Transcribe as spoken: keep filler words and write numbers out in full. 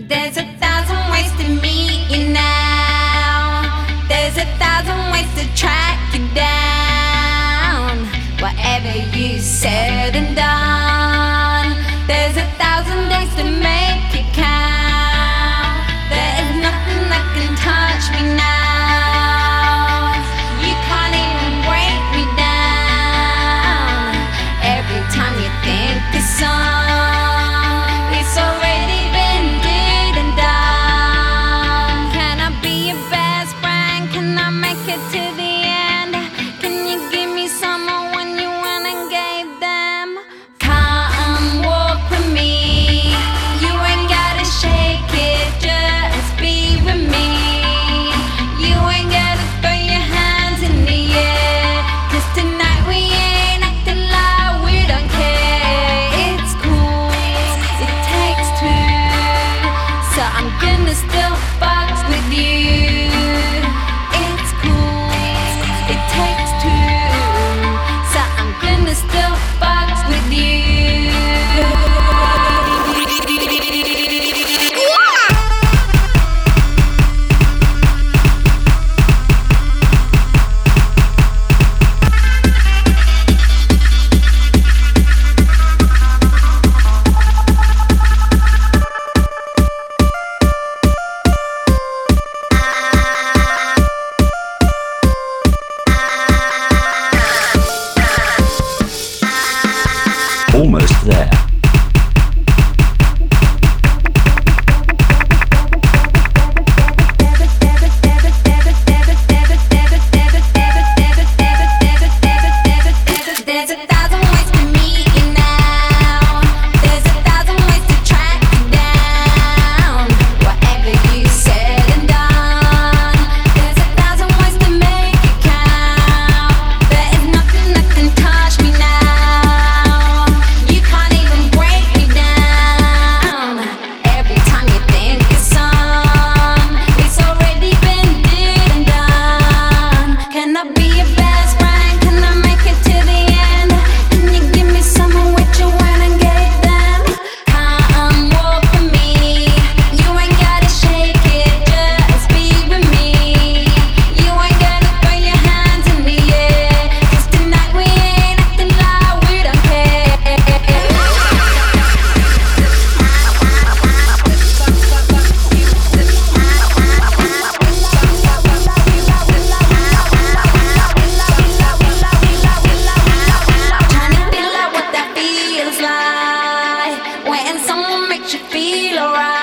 There's a thousand ways to meet you now. There's a thousand ways to track you down. Whatever you said and done, there's a thousand days to make it count. There is nothing that can touch me now. You can't even break me down. Every time you think the song, it's already been did and done. Can I be your best friend? Can I make it to the end? Can you give me someone when you went and gave them? Come walk with me. You ain't gotta shake it, just be with me. You ain't gotta throw your hands in the air, 'cause tonight we ain't acting like we don't care. It's cool, it takes two, so I'm gonna still fuck with you. It's cool, it takes two, so I'm gonna still fuck with you. Almost there. There's a thousand ways to meet you now. There's a thousand ways to track you down. Whatever you said and done, there's a thousand ways to make it count. There is nothing that can touch me now. You can't even break me down. Every time you think it's on, it's already been did and done. Can I be your best friend? Can I make it to the end? Can you give me someone what you went and gave them? Come walk with me. You ain't gotta shake it, just be with me. You ain't gotta throw your hands in the air, 'cause tonight we ain't acting like we don't care. Trying to feel out what that feels like when someone makes you feel alright.